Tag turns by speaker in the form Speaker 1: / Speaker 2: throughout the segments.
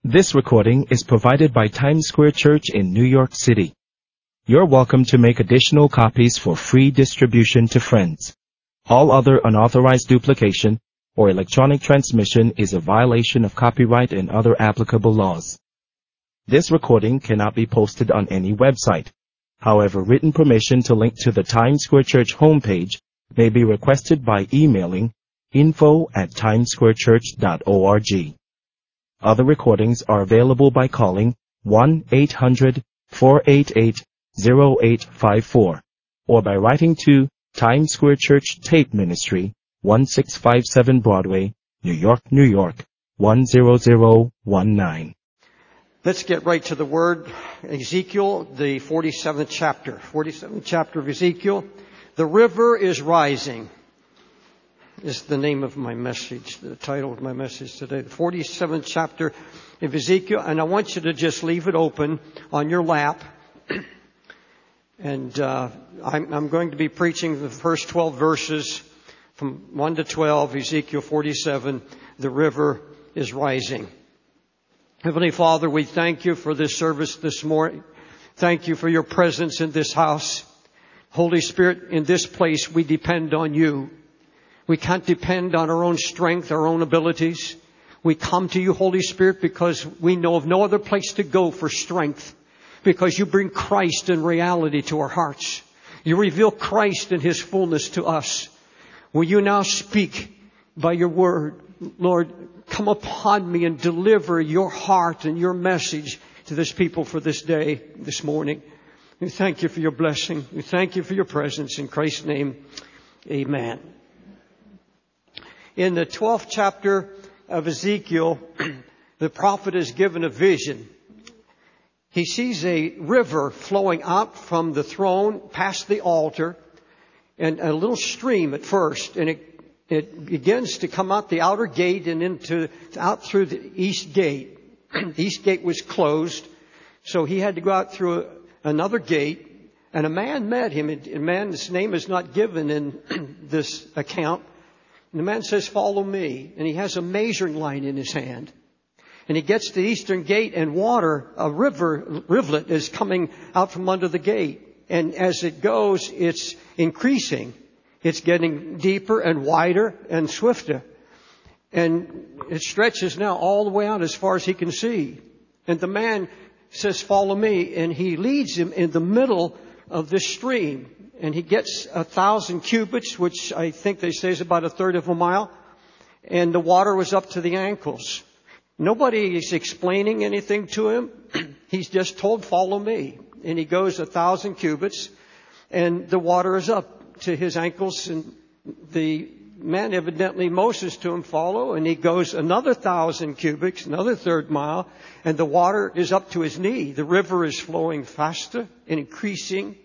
Speaker 1: This recording is provided by Times Square Church in New York City. You're welcome to make additional copies for free distribution to friends. All other unauthorized duplication or electronic transmission is a violation of copyright and other applicable laws. This recording cannot be posted on any website. However, written permission to link to the Times Square Church homepage may be requested by emailing info@timessquarechurch.org. Other recordings are available by calling 1-800-488-0854 or by writing to Times Square Church Tape Ministry, 1657 Broadway, New York, New York, 10019.
Speaker 2: Let's get right to the Word. Ezekiel, the 47th chapter. 47th chapter of Ezekiel. The river is rising is the name of my message, the title of my message today. The 47th chapter of Ezekiel. And I want you to just leave it open on your lap. And I'm going to be preaching the first 12 verses from 1 to 12, Ezekiel 47. The river is rising. Heavenly Father, we thank you for this service this morning. Thank you for your presence in this house. Holy Spirit, in this place, we depend on you. We can't depend on our own strength, our own abilities. We come to you, Holy Spirit, because we know of no other place to go for strength. Because you bring Christ in reality to our hearts. You reveal Christ in His fullness to us. Will you now speak by your word? Lord, come upon me and deliver your heart and your message to this people for this day, this morning. We thank you for your blessing. We thank you for your presence. In Christ's name, amen. In the 12th chapter of Ezekiel, the prophet is given a vision. He sees a river flowing out from the throne past the altar, and a little stream at first, and it begins to come out the outer gate and out through the east gate. The east gate was closed, so he had to go out through another gate, and a man met him. A man's name is not given in this account. And the man says, "Follow me." And he has a measuring line in his hand. And he gets to the eastern gate, and water, a rivulet is coming out from under the gate. And as it goes, it's increasing. It's getting deeper and wider and swifter. And it stretches now all the way out as far as he can see. And the man says, "Follow me." And he leads him in the middle of this stream. And he gets 1,000 cubits, which I think they say is about a third of a mile. And the water was up to the ankles. Nobody is explaining anything to him. He's just told, "Follow me." And he goes 1,000 cubits. And the water is up to his ankles. And the man evidently motions to him, "Follow." And he goes another 1,000 cubits, another third mile. And the water is up to his knee. The river is flowing faster and increasing.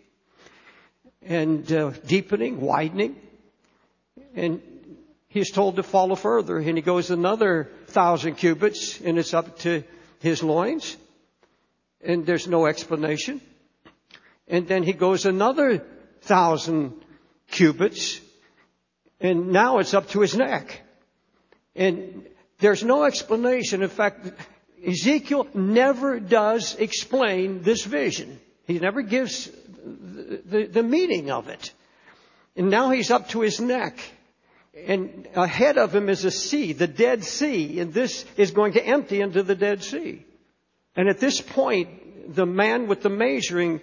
Speaker 2: And deepening, widening. And he's told to follow further. And he goes another 1,000 cubits, and it's up to his loins. And there's no explanation. And then he goes another 1,000 cubits, and now it's up to his neck. And there's no explanation. In fact, Ezekiel never does explain this vision. He never gives the meaning of it. And now he's up to his neck. And ahead of him is a sea, the Dead Sea. And this is going to empty into the Dead Sea. And at this point, the man with the measuring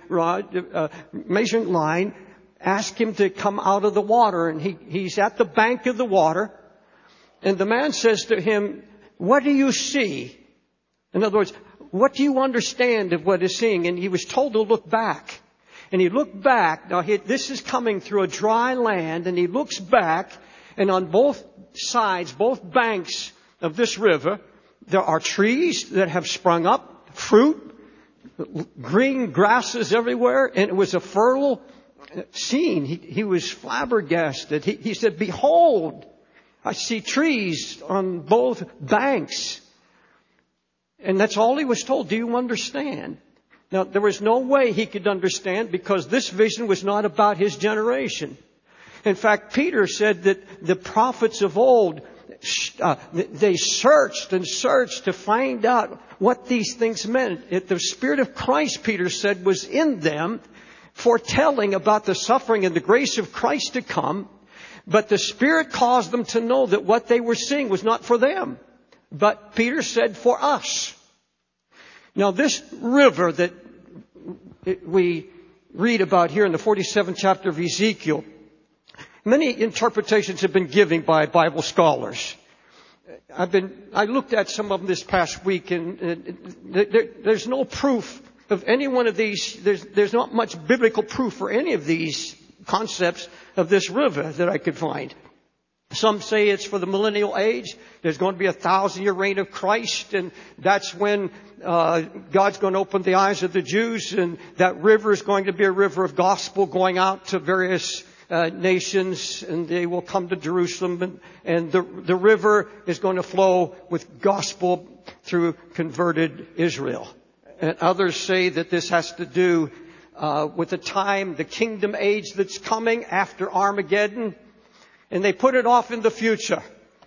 Speaker 2: line asked him to come out of the water. And he's at the bank of the water. And the man says to him, "What do you see?" In other words, what do you understand of what he's seeing? And he was told to look back. And he looked back. Now, this is coming through a dry land. And he looks back. And on both sides, both banks of this river, there are trees that have sprung up, fruit, green grasses everywhere. And it was a fertile scene. He was flabbergasted. He said, "Behold, I see trees on both banks." And that's all he was told. Do you understand? Now, there was no way he could understand, because this vision was not about his generation. In fact, Peter said that the prophets of old they searched and searched to find out what these things meant. The Spirit of Christ, Peter said, was in them, foretelling about the suffering and the grace of Christ to come. But the Spirit caused them to know that what they were seeing was not for them, but Peter said, for us. Now this river that we read about here in the 47th chapter of Ezekiel, many interpretations have been given by Bible scholars. I looked at some of them this past week, and there's no proof of any one of these. There's not much biblical proof for any of these concepts of this river that I could find. Some say it's for the millennial age. There's going to be a 1,000-year reign of Christ, and that's when God's going to open the eyes of the Jews, and that river is going to be a river of gospel going out to various nations, and they will come to Jerusalem, and the river is going to flow with gospel through converted Israel. And others say that this has to do with the time, the kingdom age that's coming after Armageddon, and they put it off in the future.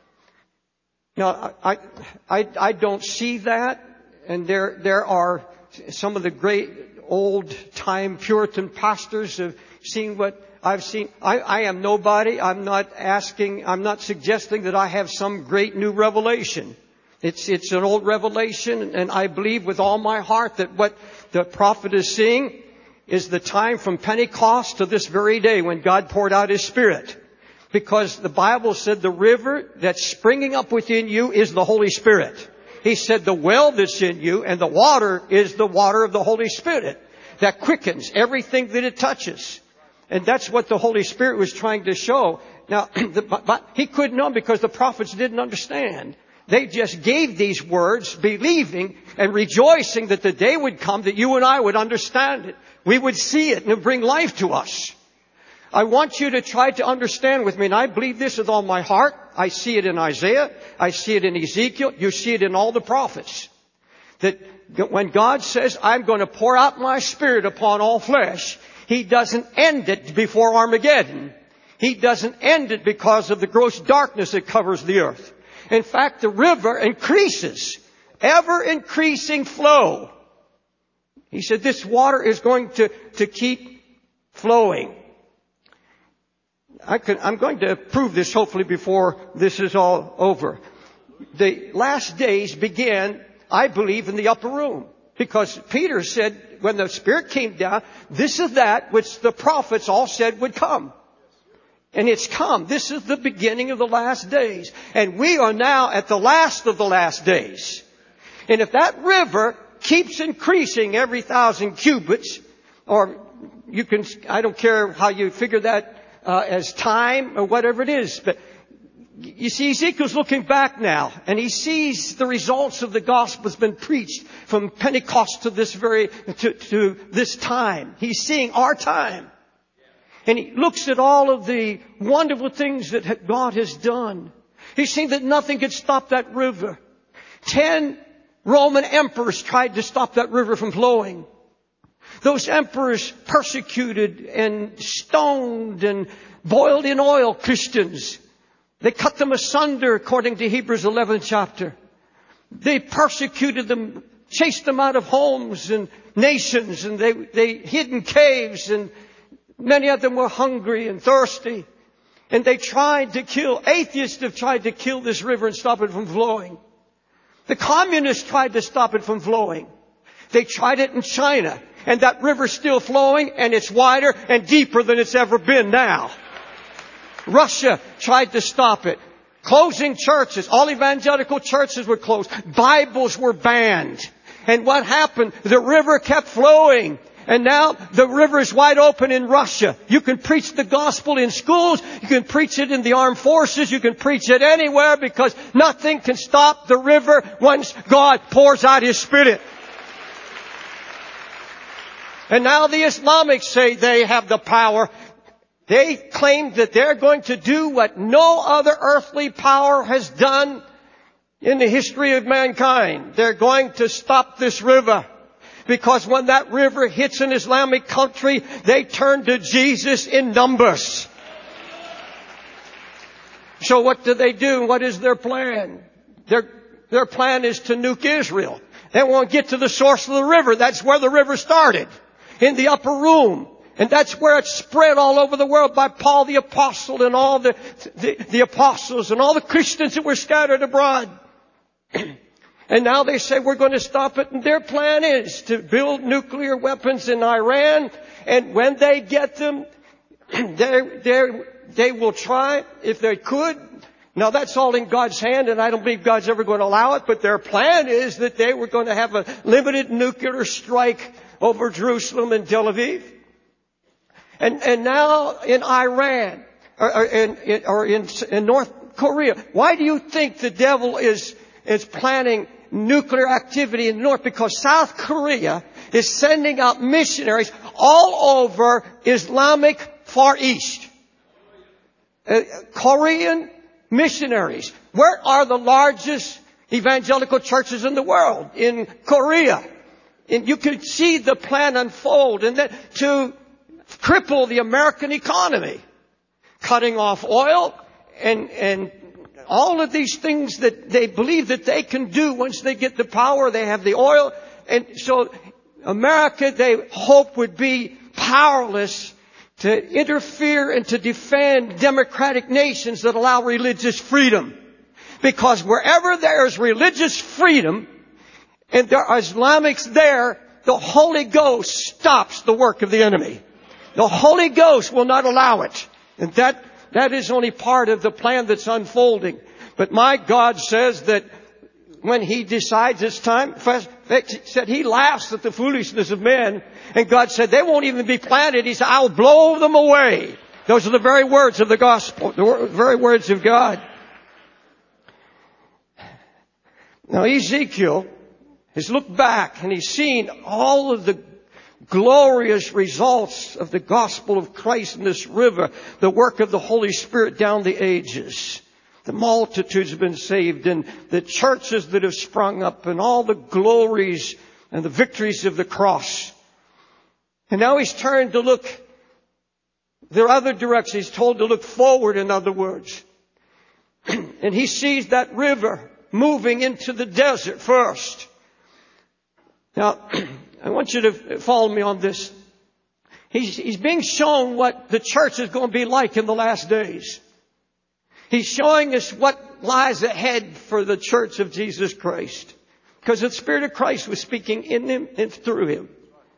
Speaker 2: Now, I don't see that, and there are some of the great old time Puritan pastors have seen what I've seen. I am nobody. I'm not suggesting that I have some great new revelation. It's an old revelation, and I believe with all my heart that what the prophet is seeing is the time from Pentecost to this very day when God poured out His Spirit. Because the Bible said the river that's springing up within you is the Holy Spirit. He said the well that's in you and the water is the water of the Holy Spirit that quickens everything that it touches. And that's what the Holy Spirit was trying to show. Now, but he couldn't know because the prophets didn't understand. They just gave these words, believing and rejoicing that the day would come that you and I would understand it. We would see it and it would bring life to us. I want you to try to understand with me, and I believe this with all my heart. I see it in Isaiah. I see it in Ezekiel. You see it in all the prophets. That when God says, I'm going to pour out my Spirit upon all flesh, He doesn't end it before Armageddon. He doesn't end it because of the gross darkness that covers the earth. In fact, the river increases, ever increasing flow. He said this water is going to keep flowing. I'm going to prove this hopefully before this is all over. The last days began, I believe, in the upper room. Because Peter said when the Spirit came down, this is that which the prophets all said would come. And it's come. This is the beginning of the last days. And we are now at the last of the last days. And if that river keeps increasing every 1,000 cubits, or you can, I don't care how you figure that as time or whatever it is, but you see, Ezekiel's looking back now, and he sees the results of the gospel has been preached from Pentecost to this to this time. He's seeing our time. And he looks at all of the wonderful things that God has done. He's seen that nothing could stop that river. 10 Roman emperors tried to stop that river from flowing. Those emperors persecuted and stoned and boiled in oil Christians. They cut them asunder according to Hebrews 11th chapter. They persecuted them, chased them out of homes and nations, and they hid in caves, and many of them were hungry and thirsty. And they tried to kill, atheists have tried to kill this river and stop it from flowing. The communists tried to stop it from flowing. They tried it in China, and that river's still flowing, and it's wider and deeper than it's ever been now. Russia tried to stop it. Closing churches. All evangelical churches were closed. Bibles were banned. And what happened? The river kept flowing. And now the river is wide open in Russia. You can preach the gospel in schools. You can preach it in the armed forces. You can preach it anywhere because nothing can stop the river once God pours out His Spirit. And now the Islamics say they have the power. They claim that they're going to do what no other earthly power has done in the history of mankind. They're going to stop this river. Because when that river hits an Islamic country, they turn to Jesus in numbers. So what do? What is their plan? Their plan is to nuke Israel. They won't get to the source of the river. That's where the river started, in the upper room. And that's where it spread all over the world by Paul the Apostle and all the apostles and all the Christians that were scattered abroad. And now they say we're going to stop it. And their plan is to build nuclear weapons in Iran. And when they get them, they will try, if they could. Now that's all in God's hand, and I don't believe God's ever going to allow it. But their plan is that they were going to have a limited nuclear strike over Jerusalem and Tel Aviv. And now in Iran, or in North Korea, why do you think the devil is planning nuclear activity in the north? Because South Korea is sending out missionaries all over Islamic Far East. Korean missionaries. Where are the largest evangelical churches in the world? In Korea. And you can see the plan unfold, and then to cripple the American economy, cutting off oil and all of these things that they believe that they can do once they get the power. They have the oil. And so America, they hope, would be powerless to interfere and to defend democratic nations that allow religious freedom. Because wherever there is religious freedom and there are Islamics there, the Holy Ghost stops the work of the enemy. The Holy Ghost will not allow it. And that is only part of the plan that's unfolding. But my God says that when He decides it's time, said He laughs at the foolishness of men. And God said they won't even be planted. He said, I'll blow them away. Those are the very words of the gospel, the very words of God. Now Ezekiel has looked back and he's seen all of the glorious results of the gospel of Christ in this river, the work of the Holy Spirit down the ages. The multitudes have been saved, and the churches that have sprung up, and all the glories and the victories of the cross. And now he's turned to look the other direction. He's told to look forward, in other words. And he sees that river moving into the desert first. Now, I want you to follow me on this. He's being shown what the church is going to be like in the last days. He's showing us what lies ahead for the church of Jesus Christ. Because the Spirit of Christ was speaking in him and through him.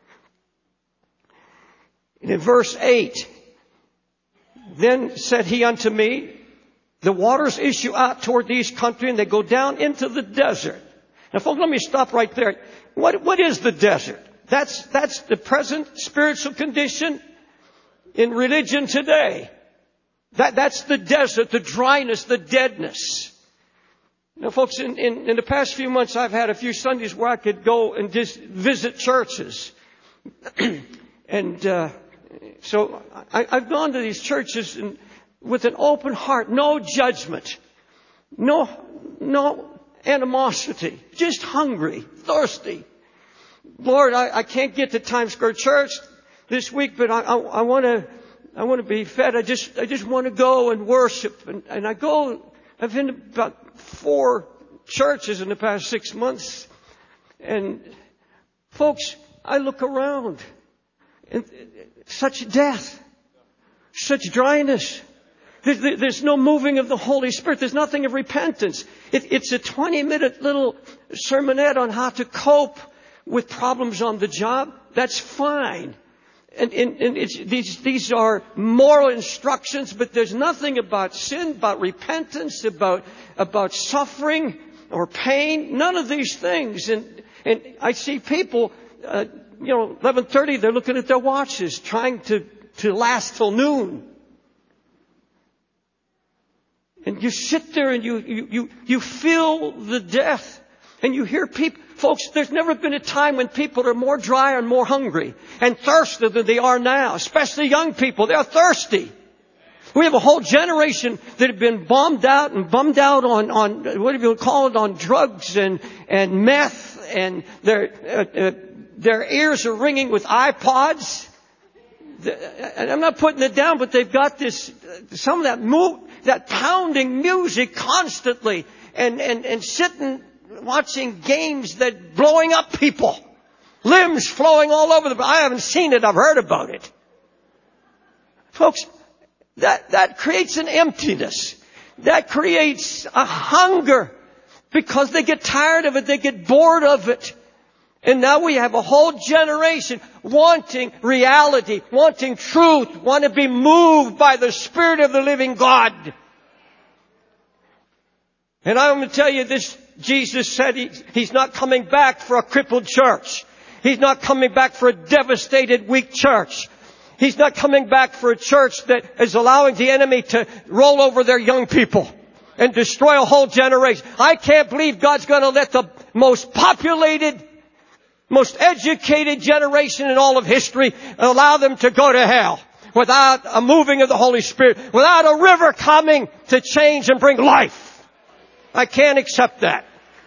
Speaker 2: And in verse 8, then said he unto me, the waters issue out toward the east country, and they go down into the desert. Now, folks, let me stop right there. What is the desert? That's the present spiritual condition in religion today. That's the desert, the dryness, the deadness. Now, folks, in the past few months, I've had a few Sundays where I could go and just visit churches. And so I've gone to these churches with an open heart, no judgment, no animosity, just hungry, thirsty. Lord, I can't get to Times Square Church this week, but I want to be fed. I just want to go and worship. And I go, I've been to about 4 churches in the past 6 months. And folks, I look around and such death, such dryness. There's no moving of the Holy Spirit. There's nothing of repentance. It's a 20-minute little sermonette on how to cope with problems on the job. That's fine. And these are moral instructions, but there's nothing about sin, about repentance, about suffering or pain. None of these things. And I see people, 11:30, they're looking at their watches, trying to last till noon. And you sit there and you feel the death. And you hear people, folks, there's never been a time when people are more dry and more hungry and thirsty than they are now, especially young people. They're thirsty. We have a whole generation that have been bummed out on what do you call it, on drugs and meth, and their ears are ringing with iPods. And I'm not putting it down, but they've got this, some of that that pounding music constantly and sitting watching games that blowing up people. Limbs flowing all over I haven't seen it, I've heard about it. Folks, that creates an emptiness. That creates a hunger because they get tired of it, they get bored of it. And now we have a whole generation wanting reality, wanting truth, want to be moved by the Spirit of the living God. And I'm going to tell you this, Jesus said He's not coming back for a crippled church. He's not coming back for a devastated, weak church. He's not coming back for a church that is allowing the enemy to roll over their young people and destroy a whole generation. I can't believe God's going to let the most populated, most educated generation in all of history allow them to go to hell without a moving of the Holy Spirit, without a river coming to change and bring life. I can't accept that.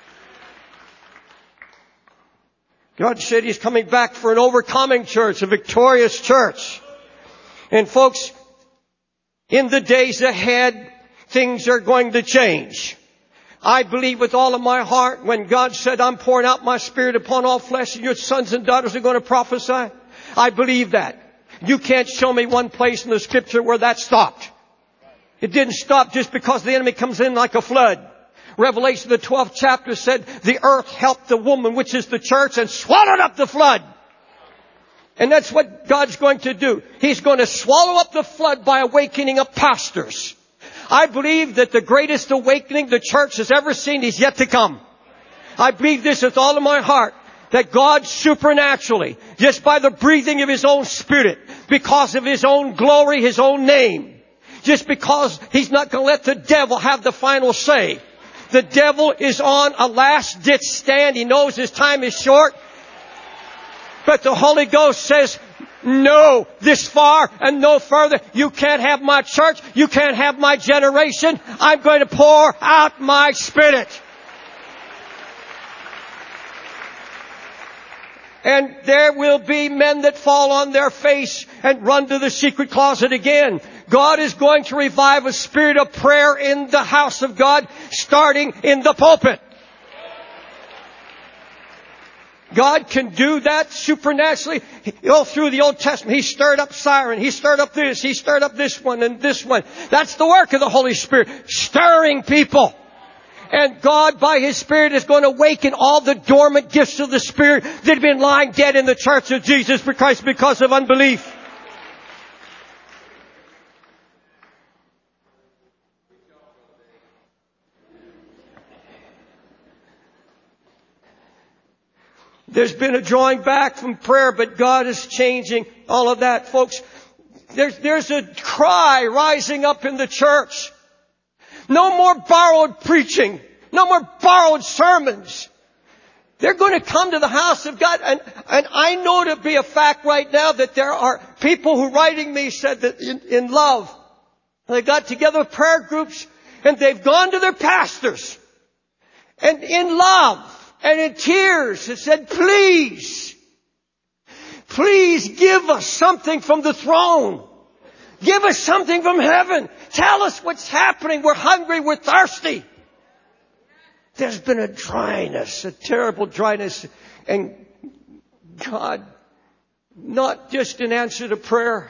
Speaker 2: God said He's coming back for an overcoming church, a victorious church. And folks, in the days ahead, things are going to change. I believe with all of my heart when God said, I'm pouring out my Spirit upon all flesh and your sons and daughters are going to prophesy. I believe that. You can't show me one place in the Scripture where that stopped. It didn't stop just because the enemy comes in like a flood. Revelation, the 12th chapter said, the earth helped the woman, which is the church, and swallowed up the flood. And that's what God's going to do. He's going to swallow up the flood by awakening up pastors. I believe that the greatest awakening the church has ever seen is yet to come. I believe this with all of my heart, that God supernaturally, just by the breathing of His own Spirit, because of His own glory, His own name, just because He's not going to let the devil have the final say. The devil is on a last-ditch stand. He knows his time is short. But the Holy Ghost says, no, this far and no further. You can't have my church. You can't have my generation. I'm going to pour out my Spirit. And there will be men that fall on their face and run to the secret closet again. God is going to revive a spirit of prayer in the house of God, starting in the pulpit. God can do that supernaturally. All through the Old Testament, He stirred up Siren. He stirred up this. He stirred up this one and this one. That's the work of the Holy Spirit, stirring people. And God, by His Spirit, is going to awaken all the dormant gifts of the Spirit that have been lying dead in the church of Jesus Christ because of unbelief. There's been a drawing back from prayer, but God is changing all of that. Folks, there's a cry rising up in the church. No more borrowed preaching. No more borrowed sermons. They're going to come to the house of God. And I know to be a fact right now that there are people who writing me said that in love, they got together prayer groups and they've gone to their pastors and in love and in tears and said, please give us something from the throne. Give us something from heaven. Tell us what's happening. We're hungry. We're thirsty. There's been a dryness, a terrible dryness. And God, not just in answer to prayer.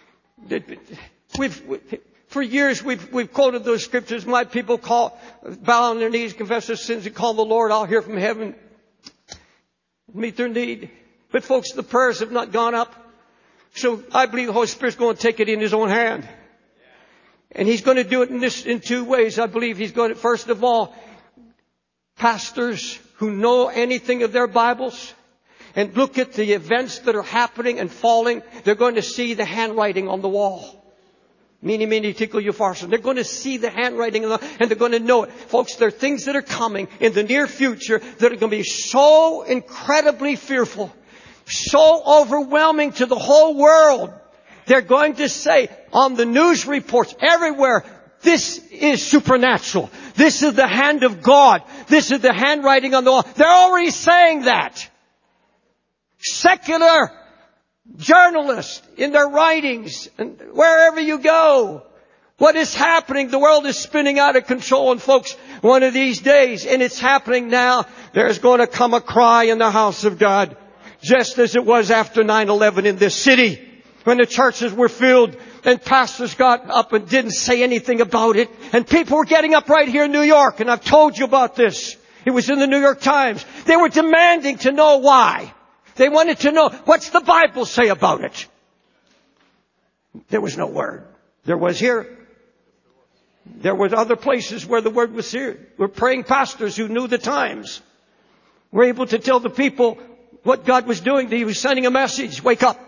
Speaker 2: For years we've quoted those scriptures. My people bow on their knees, confess their sins, and call the Lord. I'll hear from heaven. Meet their need. But folks, the prayers have not gone up. So I believe the Holy Spirit's going to take it in His own hand. And He's going to do it in two ways. I believe He's going to, first of all, pastors who know anything of their Bibles and look at the events that are happening and falling, they're going to see the handwriting on the wall. Mene, mene, tekel, upharsin. They're going to see the handwriting and they're going to know it. Folks, there are things that are coming in the near future that are going to be so incredibly fearful, so overwhelming to the whole world. They're going to say on the news reports everywhere, this is supernatural. This is the hand of God. This is the handwriting on the wall. They're already saying that. Secular journalists in their writings and wherever you go What is happening? The world is spinning out of control. And folks, one of these days, and it's happening now, there's going to come a cry in the house of God. Just as it was after 9/11 in this city. When the churches were filled and pastors got up and didn't say anything about it. And people were getting up right here in New York. And I've told you about this. It was in the New York Times. They were demanding to know why. They wanted to know, what's the Bible say about it? There was no word. There was here. There was other places where the word was here. We're praying pastors who knew the times. Were able to tell the people what God was doing. He was sending a message. Wake up.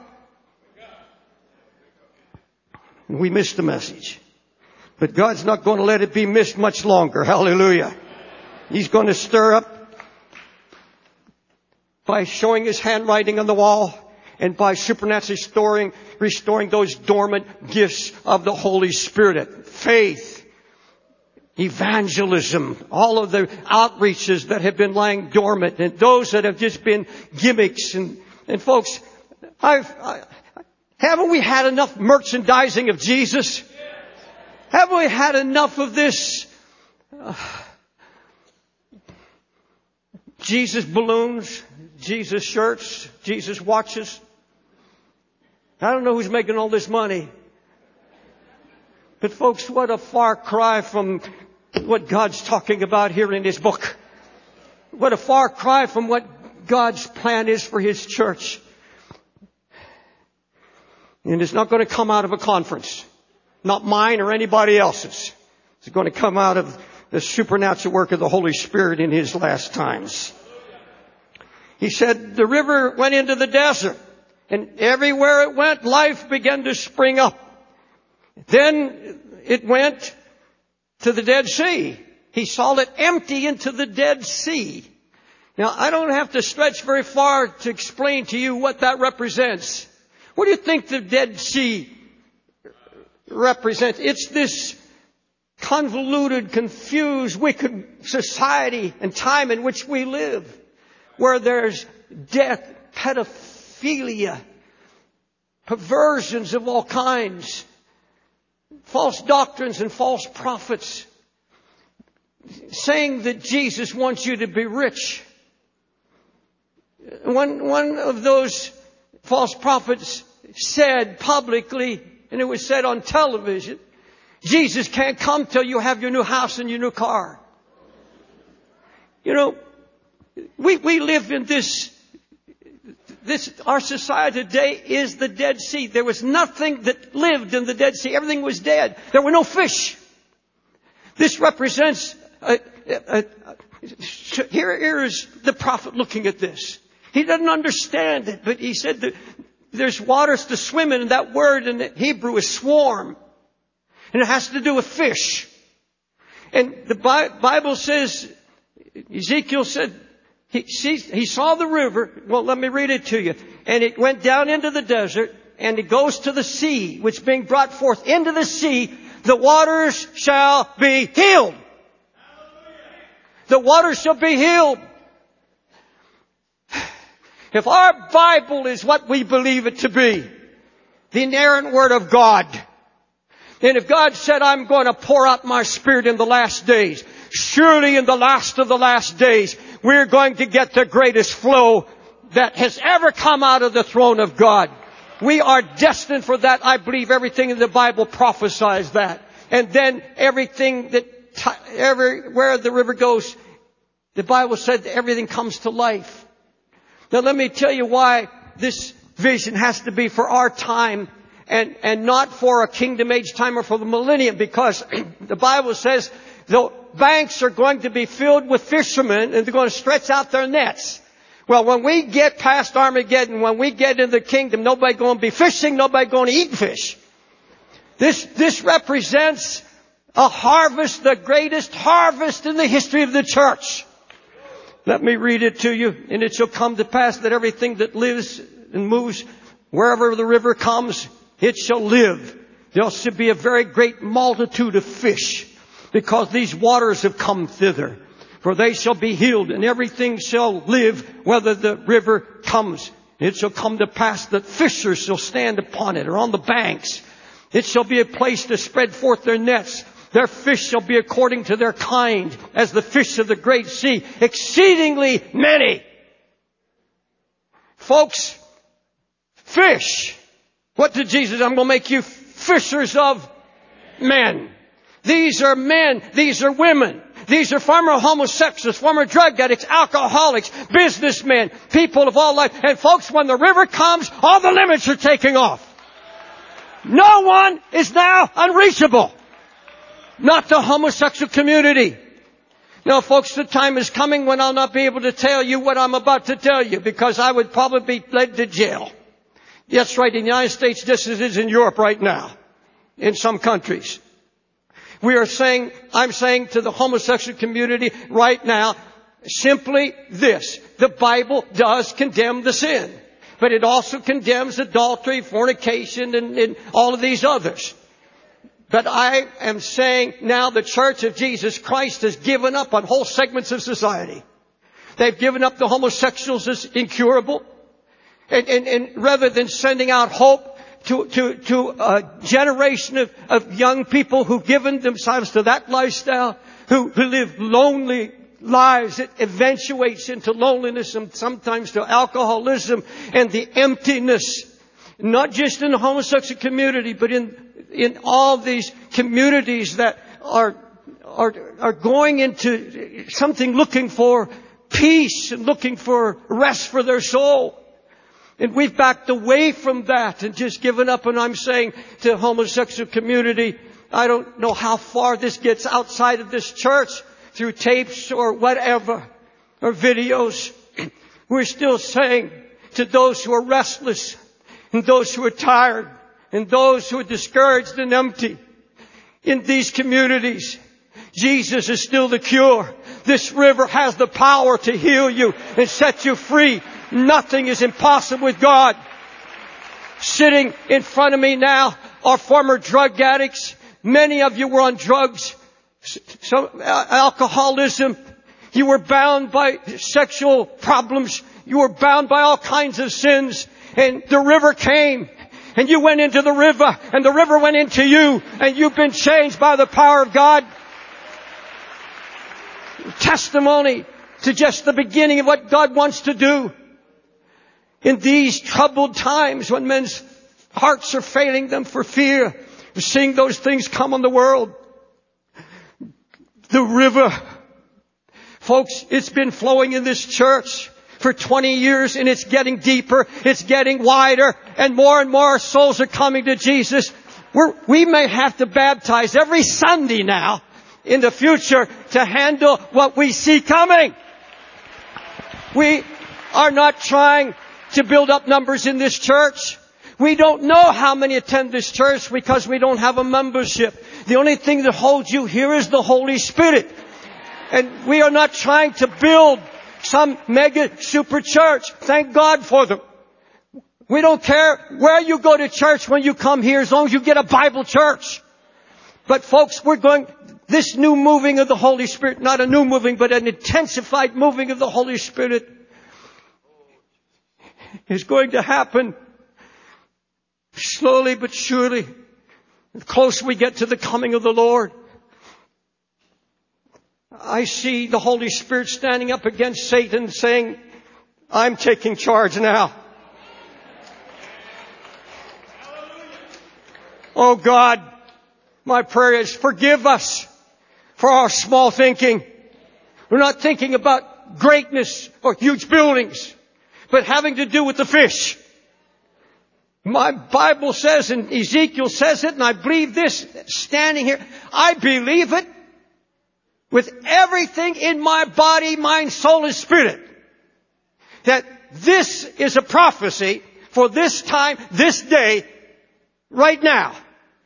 Speaker 2: We missed the message. But God's not going to let it be missed much longer. Hallelujah. He's going to stir up by showing His handwriting on the wall and by supernaturally restoring those dormant gifts of the Holy Spirit. Faith, evangelism, all of the outreaches that have been lying dormant and those that have just been gimmicks. And folks, haven't we had enough merchandising of Jesus? Haven't we had enough of this? Jesus balloons, Jesus shirts, Jesus watches. I don't know who's making all this money. But folks, what a far cry from what God's talking about here in His book. What a far cry from what God's plan is for His church. And it's not going to come out of a conference. Not mine or anybody else's. It's going to come out of the supernatural work of the Holy Spirit in His last times. He said the river went into the desert. And everywhere it went, life began to spring up. Then it went to the Dead Sea. He saw it empty into the Dead Sea. Now, I don't have to stretch very far to explain to you what that represents. What do you think the Dead Sea represents? It's this convoluted, confused, wicked society and time in which we live, where there's death, pedophilia, perversions of all kinds, false doctrines and false prophets, saying that Jesus wants you to be rich. One of those false prophets said publicly, and it was said on television, Jesus can't come till you have your new house and your new car. You know, we live in this, our society today is the Dead Sea. There was nothing that lived in the Dead Sea. Everything was dead. There were no fish. This represents, here is the prophet looking at this. He doesn't understand it, but he said that there's waters to swim in, and that word in Hebrew is swarm. And it has to do with fish. And the Bible says, Ezekiel said, he saw the river. Well, let me read it to you. And it went down into the desert, and it goes to the sea, which being brought forth into the sea, the waters shall be healed. The waters shall be healed. If our Bible is what we believe it to be, the inerrant Word of God, and if God said, I'm going to pour out my Spirit in the last days, surely in the last of the last days, we're going to get the greatest flow that has ever come out of the throne of God. We are destined for that. I believe everything in the Bible prophesies that. And then everything everywhere the river goes, the Bible said everything comes to life. Now let me tell you why this vision has to be for our time and not for a kingdom age time or for the millennium, because the Bible says the banks are going to be filled with fishermen and they're going to stretch out their nets. Well, when we get past Armageddon, when we get into the kingdom, nobody going to be fishing, nobody going to eat fish. This represents a harvest, the greatest harvest in the history of the church. Let me read it to you. And it shall come to pass that everything that lives and moves wherever the river comes, it shall live. There shall be a very great multitude of fish, because these waters have come thither. For they shall be healed, and everything shall live whether the river comes. It shall come to pass that fishers shall stand upon it, or on the banks. It shall be a place to spread forth their nets. Their fish shall be according to their kind, as the fish of the great sea, exceedingly many. Folks, fish. What did Jesus? I'm going to make you fishers of men. These are men. These are women. These are former homosexuals, former drug addicts, alcoholics, businessmen, people of all life. And folks, when the river comes, all the limits are taking off. No one is now unreachable. Not the homosexual community. Now, folks, the time is coming when I'll not be able to tell you what I'm about to tell you, because I would probably be led to jail. That's right, in the United States, just as it is in Europe right now, in some countries. I'm saying to the homosexual community right now, simply this. The Bible does condemn the sin, but it also condemns adultery, fornication, and all of these others. But I am saying now the Church of Jesus Christ has given up on whole segments of society. They've given up the homosexuals as incurable. And rather than sending out hope to a generation of young people who've given themselves to that lifestyle, who live lonely lives, it eventuates into loneliness and sometimes to alcoholism and the emptiness, not just in the homosexual community, but in all these communities that are going into something, looking for peace and looking for rest for their soul. And we've backed away from that and just given up. And I'm saying to the homosexual community, I don't know how far this gets outside of this church, through tapes or whatever, or videos. We're still saying to those who are restless, and those who are tired, and those who are discouraged and empty in these communities, Jesus is still the cure. This river has the power to heal you and set you free. Nothing is impossible with God. Sitting in front of me now are former drug addicts. Many of you were on drugs, alcoholism. You were bound by sexual problems. You were bound by all kinds of sins. And the river came. And you went into the river. And the river went into you. And you've been changed by the power of God. Testimony to just the beginning of what God wants to do. In these troubled times when men's hearts are failing them for fear of seeing those things come on the world. The river. Folks, it's been flowing in this church for 20 years and it's getting deeper. It's getting wider and more souls are coming to Jesus. We may have to baptize every Sunday now in the future to handle what we see coming. We are not trying to build up numbers in this church. We don't know how many attend this church because we don't have a membership. The only thing that holds you here is the Holy Spirit. And we are not trying to build some mega super church. Thank God for them. We don't care where you go to church when you come here as long as you get a Bible church. But folks, this new moving of the Holy Spirit, not a new moving, but an intensified moving of the Holy Spirit is going to happen slowly but surely. The closer we get to the coming of the Lord, I see the Holy Spirit standing up against Satan saying, I'm taking charge now. Oh God, my prayer is forgive us for our small thinking. We're not thinking about greatness or huge buildings, but having to do with the fish. My Bible says, and Ezekiel says it, and I believe this standing here. I believe it with everything in my body, mind, soul, and spirit. That this is a prophecy for this time, this day, right now.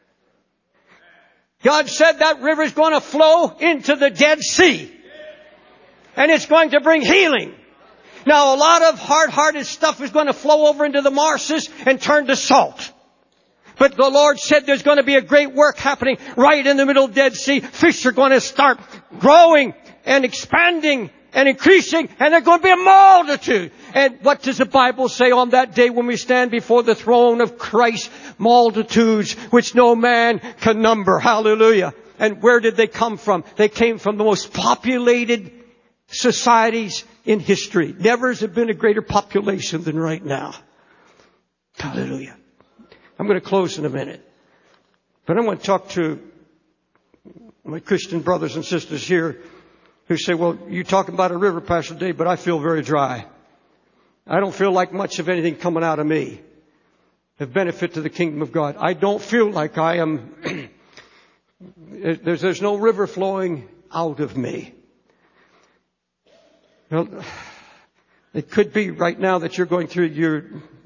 Speaker 2: God said that river is going to flow into the Dead Sea. And it's going to bring healing. Now, a lot of hard-hearted stuff is going to flow over into the marshes and turn to salt. But the Lord said there's going to be a great work happening right in the middle of the Dead Sea. Fish are going to start growing and expanding and increasing, and there's going to be a multitude. And what does the Bible say on that day when we stand before the throne of Christ? Multitudes which no man can number. Hallelujah. And where did they come from? They came from the most populated societies in history. Never has there been a greater population than right now. Hallelujah. I'm going to close in a minute. But I want to talk to my Christian brothers and sisters here who say, well, you're talking about a river, Pastor Dave, but I feel very dry. I don't feel like much of anything coming out of me of benefit to the kingdom of God. I don't feel like I am, there's no river flowing out of me. Well, it could be right now that you're going through your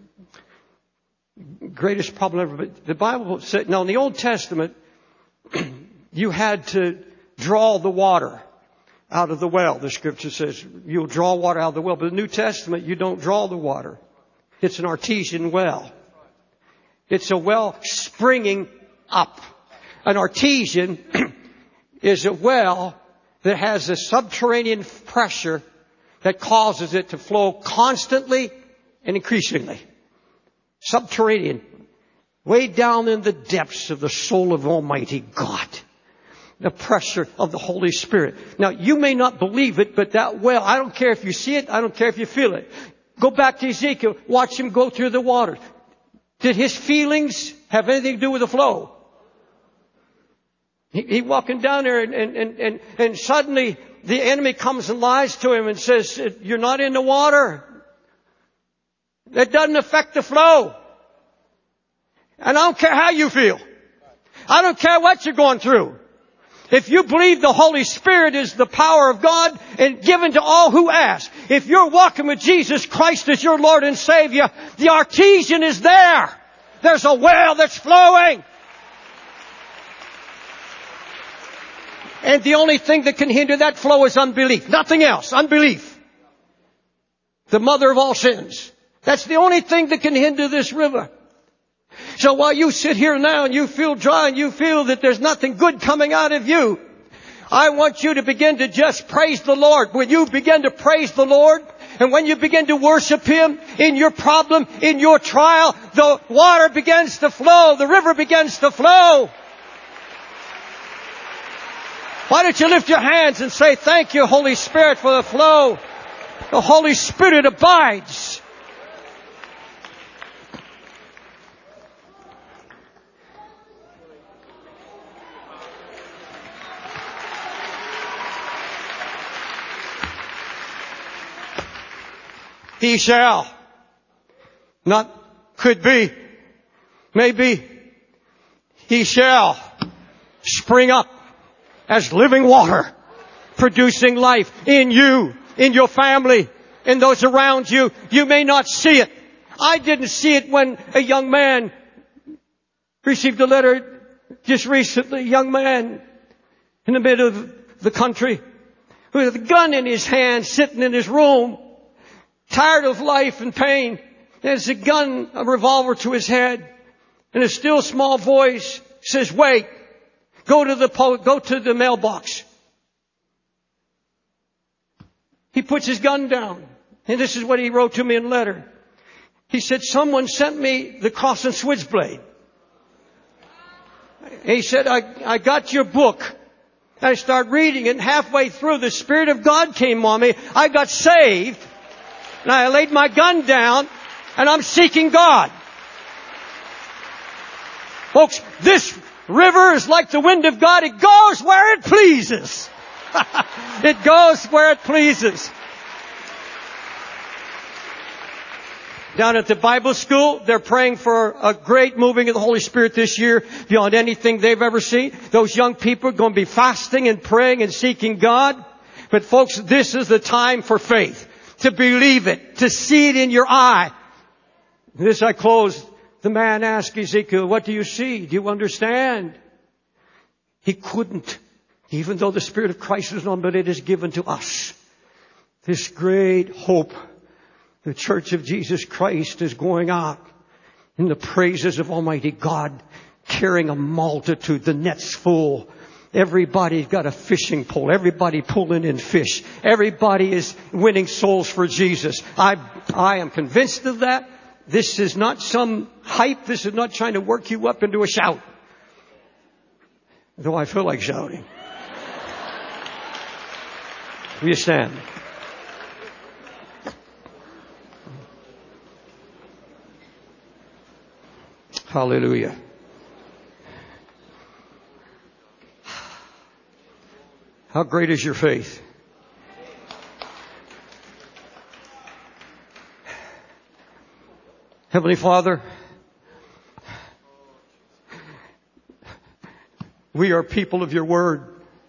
Speaker 2: greatest problem ever. But the Bible said, now in the Old Testament, you had to draw the water out of the well. The scripture says you'll draw water out of the well. But in the New Testament, you don't draw the water. It's an artesian well. It's a well springing up. An artesian is a well that has a subterranean pressure that causes it to flow constantly and increasingly. Subterranean. Way down in the depths of the soul of Almighty God. The pressure of the Holy Spirit. Now, you may not believe it, but that well, I don't care if you see it, I don't care if you feel it. Go back to Ezekiel, watch him go through the water. Did his feelings have anything to do with the flow? He walking down there and suddenly the enemy comes and lies to him and says, you're not in the water. That doesn't affect the flow. And I don't care how you feel. I don't care what you're going through. If you believe the Holy Spirit is the power of God and given to all who ask, if you're walking with Jesus Christ as your Lord and Savior, the artesian is there. There's a well that's flowing. And the only thing that can hinder that flow is unbelief. Nothing else. Unbelief. The mother of all sins. That's the only thing that can hinder this river. So while you sit here now and you feel dry and you feel that there's nothing good coming out of you, I want you to begin to just praise the Lord. When you begin to praise the Lord and when you begin to worship Him in your problem, in your trial, the water begins to flow. The river begins to flow. Why don't you lift your hands and say, thank you, Holy Spirit, for the flow. The Holy Spirit abides. He shall. Not could be. Maybe. He shall spring up as living water, producing life in you, in your family, in those around you. You may not see it. I didn't see it when a young man received a letter just recently, a young man in the middle of the country with a gun in his hand, sitting in his room, tired of life and pain. There's a gun, a revolver to his head, and a still small voice says, wait, go to the mailbox. He puts his gun down, and this is what he wrote to me in a letter. He said, someone sent me the cross and switchblade. He said, I got your book. I started reading it, and halfway through, the Spirit of God came on me. I got saved. And I laid my gun down, and I'm seeking God. Folks, this river is like the wind of God. It goes where it pleases. It goes where it pleases. Down at the Bible school, they're praying for a great moving of the Holy Spirit this year beyond anything they've ever seen. Those young people are going to be fasting and praying and seeking God. But folks, this is the time for faith. To believe it, to see it in your eye. This I close. The man asked Ezekiel, what do you see? Do you understand? He couldn't, even though the Spirit of Christ is on, but it is given to us. This great hope. The Church of Jesus Christ is going out in the praises of Almighty God, carrying a multitude, the net's full. Everybody's got a fishing pole. Everybody pulling in fish. Everybody is winning souls for Jesus. I am convinced of that. This is not some hype. This is not trying to work you up into a shout. Though I feel like shouting. Will you stand? Hallelujah. How great is your faith? Heavenly Father, we are people of your word.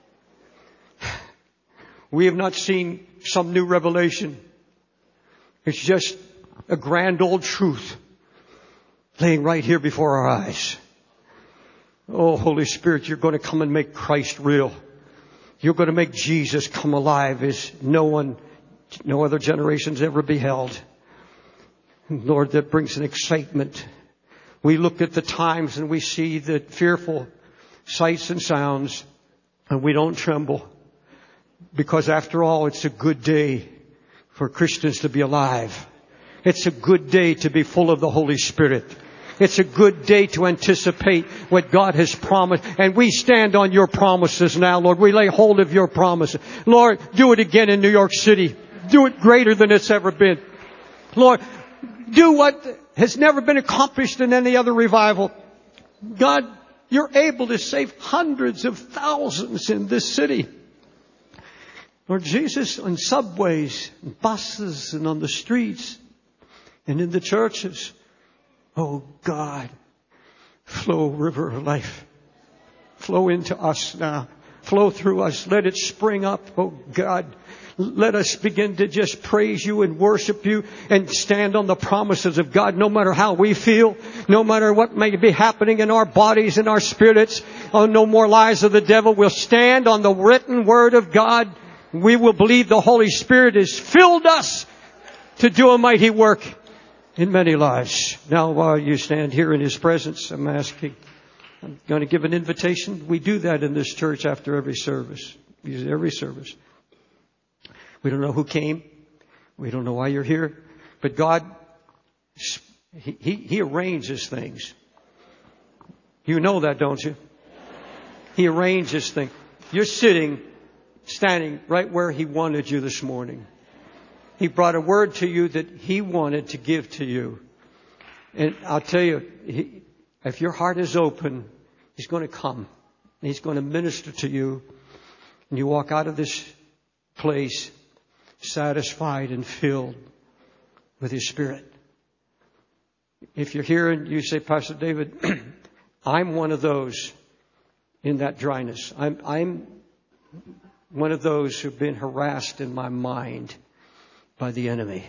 Speaker 2: We have not seen some new revelation. It's just a grand old truth laying right here before our eyes. Oh, Holy Spirit, you're going to come and make Christ real. You're going to make Jesus come alive as no other generation's ever beheld. Lord, that brings an excitement. We look at the times and we see the fearful sights and sounds, and we don't tremble. Because after all, it's a good day for Christians to be alive. It's a good day to be full of the Holy Spirit. It's a good day to anticipate what God has promised. And we stand on your promises now, Lord. We lay hold of your promises. Lord, do it again in New York City. Do it greater than it's ever been. Lord, do what has never been accomplished in any other revival. God, you're able to save hundreds of thousands in this city. Lord Jesus, on subways, and buses, and on the streets, and in the churches. Oh God, flow, river of life. Flow into us now. Flow through us. Let it spring up. Oh God, let us begin to just praise you and worship you and stand on the promises of God, no matter how we feel, no matter what may be happening in our bodies and our spirits. Oh, no more lies of the devil. We'll stand on the written word of God. We will believe the Holy Spirit has filled us to do a mighty work in many lives. Now, while you stand here in His presence, I'm going to give an invitation. We do that in this church after every service. Every service. We don't know who came. We don't know why you're here. But God, He arranges things. You know that, don't you? He arranges things. You're standing right where He wanted you this morning. He brought a word to you that He wanted to give to you. And I'll tell you, if your heart is open, He's going to come. He's going to minister to you. And you walk out of this place satisfied and filled with His Spirit. If you're here and you say, Pastor David, I'm one of those in that dryness. I'm one of those who've been harassed in my mind by the enemy.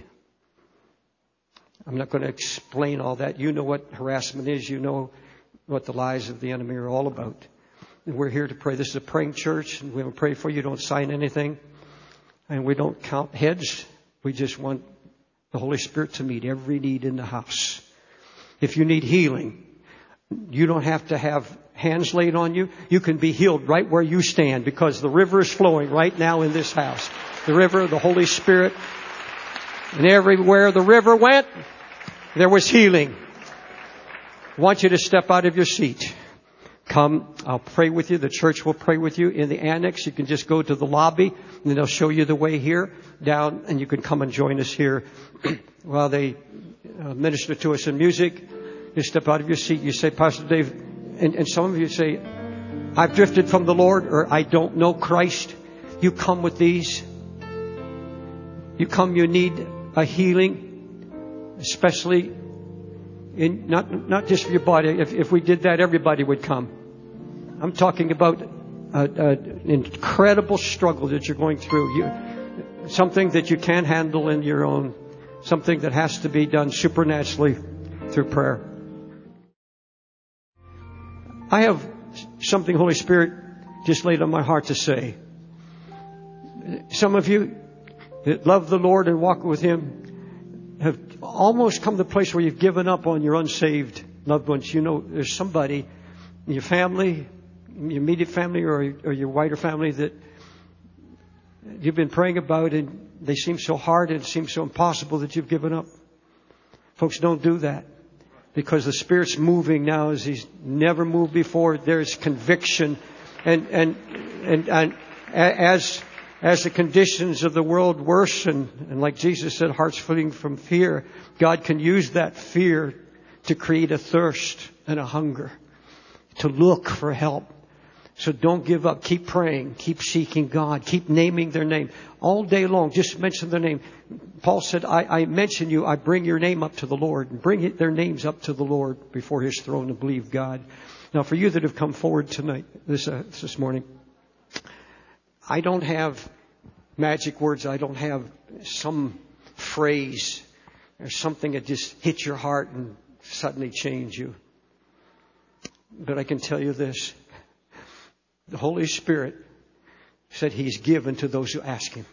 Speaker 2: I'm not going to explain all that. You know what harassment is. You know what the lies of the enemy are all about. And we're here to pray. This is a praying church, and we will pray for you. Don't sign anything. And we don't count heads. We just want the Holy Spirit to meet every need in the house. If you need healing, you don't have to have hands laid on you. You can be healed right where you stand, because the river is flowing right now in this house. The river of the Holy Spirit. And everywhere the river went, there was healing. I want you to step out of your seat. Come, I'll pray with you. The church will pray with you. In the annex, you can just go to the lobby, and then they'll show you the way here, down, and you can come and join us here while they minister to us in music. You step out of your seat. You say, Pastor Dave, and some of you say, I've drifted from the Lord, or I don't know Christ. You come with these. You come, you need a healing, especially in not just for your body. If we did that, everybody would come. I'm talking about an incredible struggle that you're going through. Something that you can't handle in your own. Something that has to be done supernaturally through prayer. I have something Holy Spirit just laid on my heart to say. Some of you that love the Lord and walk with Him have almost come to the place where you've given up on your unsaved loved ones. You know, there's somebody in your family, your immediate family or your wider family that you've been praying about and they seem so hard and it seems so impossible that you've given up? Folks, don't do that. Because the Spirit's moving now as He's never moved before. There's conviction. And as the conditions of the world worsen, and like Jesus said, hearts fleeing from fear, God can use that fear to create a thirst and a hunger to look for help. So don't give up. Keep praying. Keep seeking God. Keep naming their name. All day long, just mention their name. Paul said, I mention you. I bring your name up to the Lord. And bring their names up to the Lord before His throne and believe God. Now, for you that have come forward tonight, this morning, I don't have magic words. I don't have some phrase or something that just hits your heart and suddenly change you. But I can tell you this. The Holy Spirit said He's given to those who ask Him.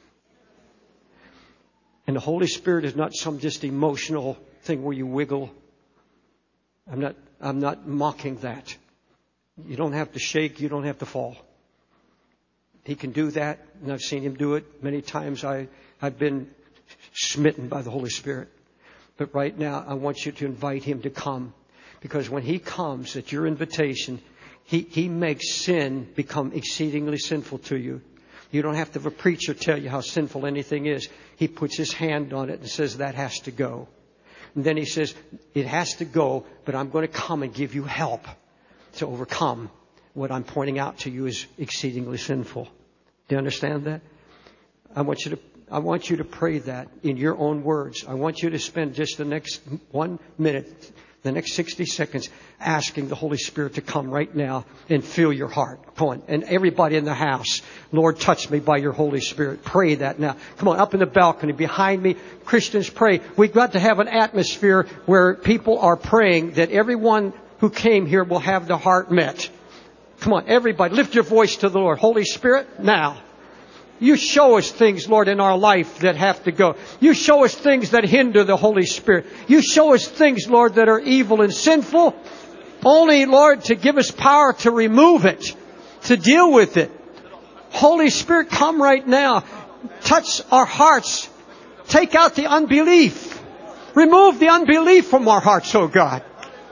Speaker 2: And the Holy Spirit is not some just emotional thing where you wiggle. I'm not mocking that. You don't have to shake. You don't have to fall. He can do that. And I've seen Him do it many times. I've been smitten by the Holy Spirit. But right now, I want you to invite Him to come. Because when He comes at your invitation, He makes sin become exceedingly sinful to you. You don't have to have a preacher tell you how sinful anything is. He puts His hand on it and says that has to go. And then He says, it has to go, but I'm going to come and give you help to overcome what I'm pointing out to you is exceedingly sinful. Do you understand that? I want you to pray that in your own words. I want you to spend just the next 1 minute, the next 60 seconds, asking the Holy Spirit to come right now and fill your heart. Come on. And everybody in the house, Lord, touch me by your Holy Spirit. Pray that now. Come on, up in the balcony behind me. Christians, pray. We've got to have an atmosphere where people are praying that everyone who came here will have their heart met. Come on, everybody, lift your voice to the Lord. Holy Spirit, now. You show us things, Lord, in our life that have to go. You show us things that hinder the Holy Spirit. You show us things, Lord, that are evil and sinful. Only, Lord, to give us power to remove it, to deal with it. Holy Spirit, come right now. Touch our hearts. Take out the unbelief. Remove the unbelief from our hearts, oh God.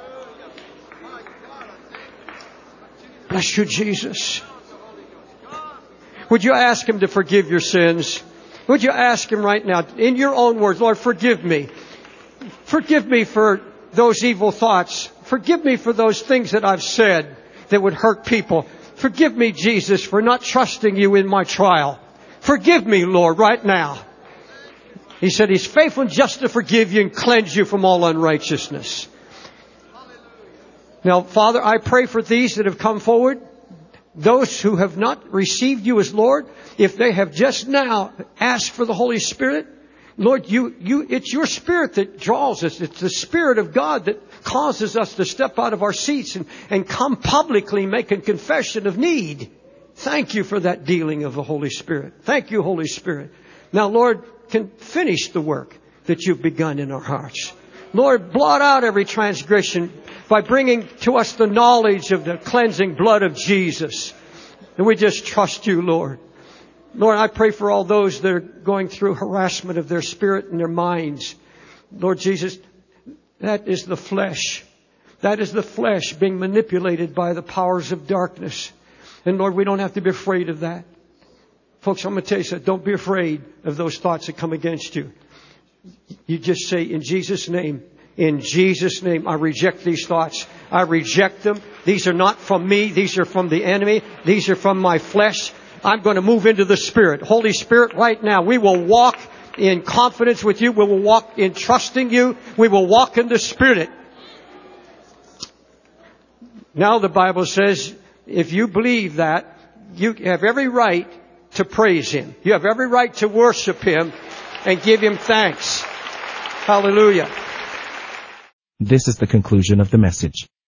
Speaker 2: Bless you, Jesus. Would you ask Him to forgive your sins? Would you ask Him right now, in your own words, Lord, forgive me. Forgive me for those evil thoughts. Forgive me for those things that I've said that would hurt people. Forgive me, Jesus, for not trusting you in my trial. Forgive me, Lord, right now. He said He's faithful and just to forgive you and cleanse you from all unrighteousness. Now, Father, I pray for these that have come forward. Those who have not received you as Lord, if they have just now asked for the Holy Spirit, Lord, it's your Spirit that draws us. It's the Spirit of God that causes us to step out of our seats and come publicly making confession of need. Thank you for that dealing of the Holy Spirit. Thank you, Holy Spirit. Now, Lord, can finish the work that you've begun in our hearts. Lord, blot out every transgression by bringing to us the knowledge of the cleansing blood of Jesus. And we just trust you, Lord. Lord, I pray for all those that are going through harassment of their spirit and their minds. Lord Jesus, that is the flesh. That is the flesh being manipulated by the powers of darkness. And Lord, we don't have to be afraid of that. Folks, I'm going to tell you something. Don't be afraid of those thoughts that come against you. You just say, in Jesus' name, I reject these thoughts. I reject them. These are not from me. These are from the enemy. These are from my flesh. I'm going to move into the Spirit. Holy Spirit, right now, we will walk in confidence with you. We will walk in trusting you. We will walk in the Spirit. Now the Bible says, if you believe that, you have every right to praise Him. You have every right to worship Him and give Him thanks. Hallelujah.
Speaker 1: This is the conclusion of the message.